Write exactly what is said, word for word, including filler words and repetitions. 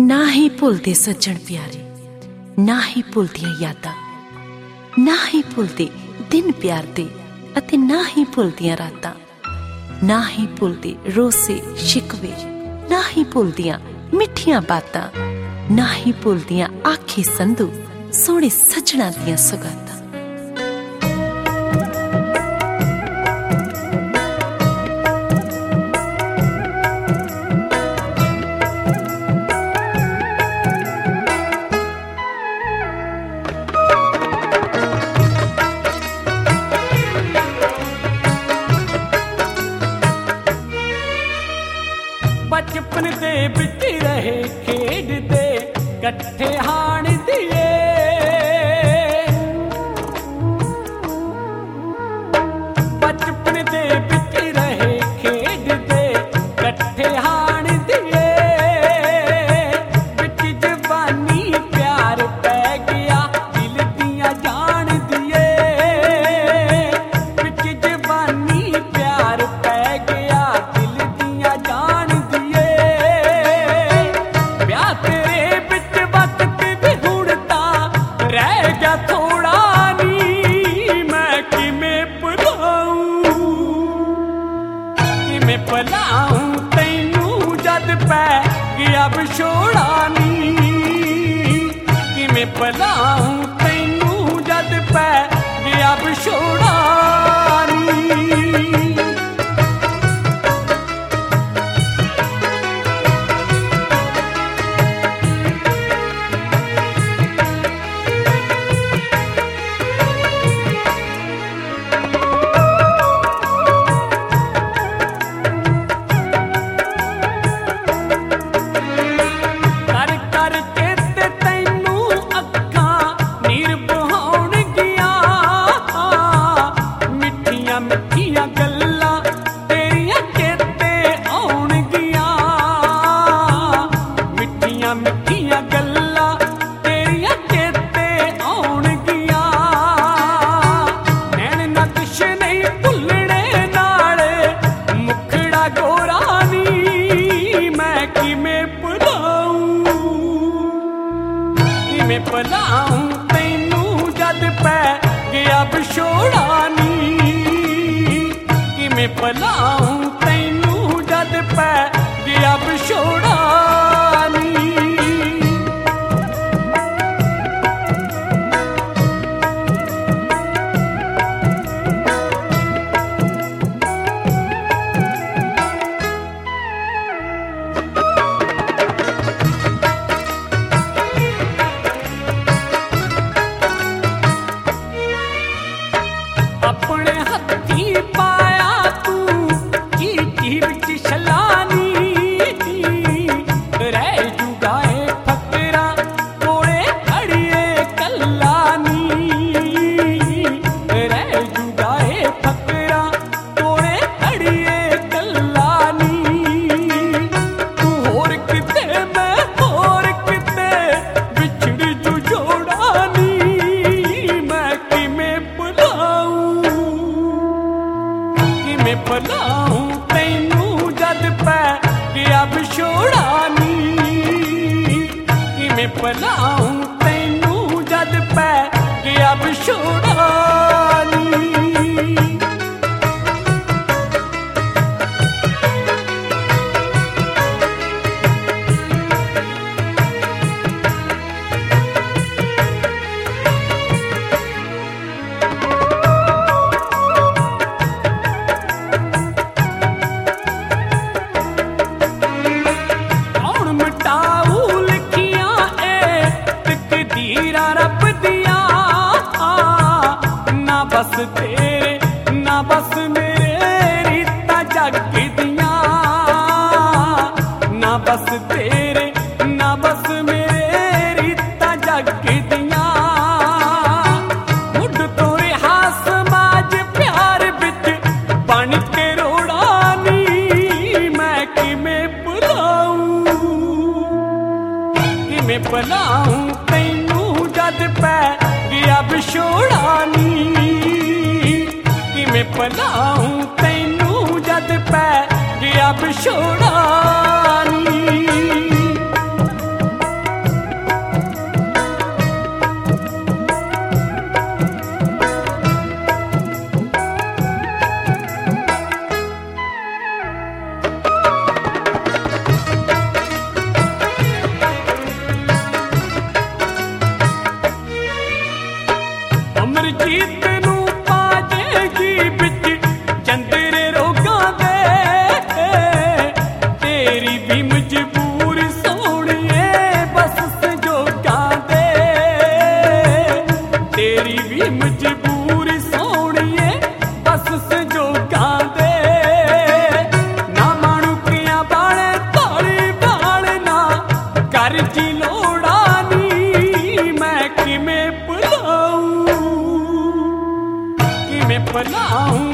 ना ही भुलदे सज्जण प्यारे, ना ही भुलदियां यादां, ना ही भुलदे दिन प्यार दे अते ना ही भुलदियां रातां, ना ही भुलदे रोसे शिकवे, ना ही भुलदियां मिठियां बातां, ना ही भुलदियां आखे संधू सोहणे सज्जणां दियां सुगातां। बचपन दे विच रहे खेडदे कट्ठे हाण दिए, बचपन दे विच रहे खेडदे कट्ठे हाण दिए, विच जवानी प्यार पै गया दिल दियां जान दिए, विच जवानी प्यार पै गया दिल दियां जान भलाऊं तैनू जद पै गया विछोड़ा नी, किवें भलाऊं तैनू जद पै गया विछोड़ा नी। मिठियां गल्लां तेरियां चेते आउणगियां, मिठियां मिठियां गल्लां तेरियां चेते आउणगियां, नैन नक्श नहीं भुल्लणे नाल मुखड़ा गोरा नी, मैं किवें भुलाऊं किवें भुलाऊं तैनू जद पै गया विछोड़ा नी, मैं भलाऊं तैनू जद पै गया विछोड़ा नी। अपने हत्थी पाया तू चीटी विच छलानी, रह जुगाए फकरा कोले अड़िए कल्लानी, रह जुगाए फकरा कोले अड़िए कल्लानी, तू होर किते मैं होर किते विछड़ जू जोड़ानी, मैं किवें भुलाऊं किवें भुलाऊं तैनू जद पै गया विछोड़ा नी, किवें भुलाऊं तैनू जद पै गया विछोड़ा नी। रब दिया ना बस तेरे ना बस मेरे रीता जग दिया, ना बस तेरे ना बस मेरे रीता जग दिया, मुड तो रिहा समाज प्यार बिच बन के रोड़ा नी, मैं किवें भुलाऊं किवें भुलाऊं तैनू जद पै गया विछोड़ा नी, किवें भुलाऊं तैनू जद पै गया विछोड़ा नी। घर दी लोड़ा नी मैं किमें भुलाऊं किमें भुलाऊं